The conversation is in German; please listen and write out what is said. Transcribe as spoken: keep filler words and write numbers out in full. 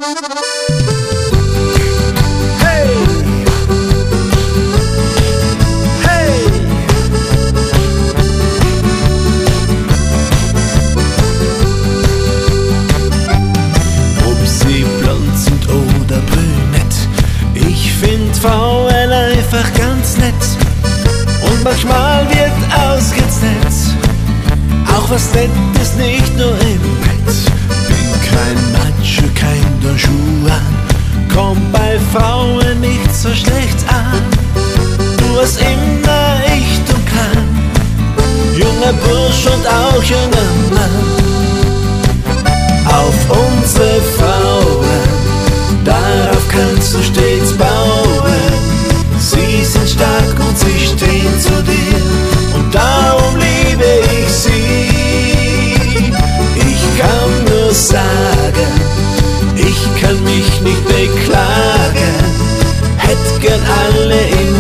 V L einfach ganz nett und manchmal wird ausgesetzt. Auch was nett ist, nicht nur im Bett. Bin kein Macho, kein Don Juan, komm bei Frauen nicht so schlecht an. Du was immer ich tun kann, junger Bursch und auch junger Mann. Auf unsere Frauen, darauf kannst du stets bauen. Sie sind stark und sie stehen zu dir und darum liebe ich sie. Ich kann nur sagen, ich kann mich nicht beklagen, hätt gern alle in